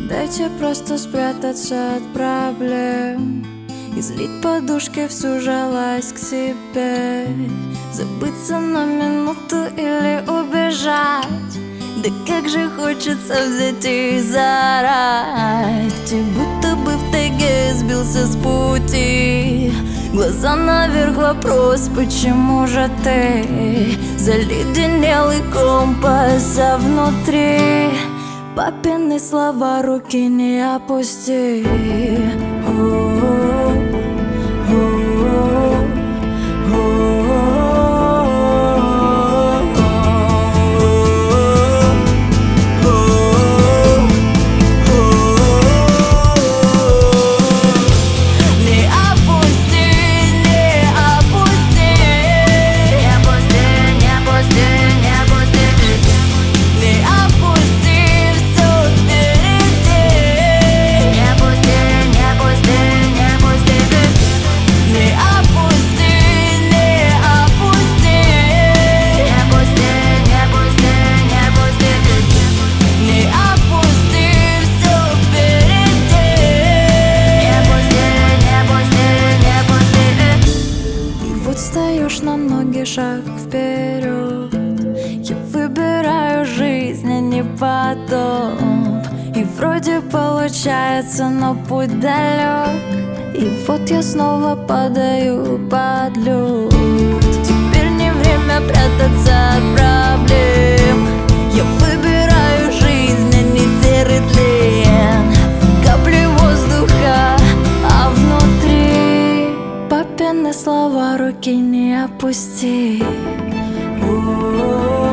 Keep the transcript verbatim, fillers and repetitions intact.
Дайте просто спрятаться от проблем, излить подушки всю жалость к себе, забыться на минуту или убежать. Да как же хочется взять и заорать, и будто бы в тайге сбился с пути. Глаза наверх, вопрос, почему же ты заледенелый компас, а внутри папины слова, руки не опусти. О-о-о, о-о-о, о-о-о. Встаешь на ноги, шаг вперед. Я выбираю жизнь, а не потоп. И вроде получается, но путь далек. И вот я снова падаю под лед. Теперь не время прятаться от проблем. Я выбираю жизнь, а не серый тлен. Капли воздуха, а внутри папины слова, руки не опусти. О-о-о.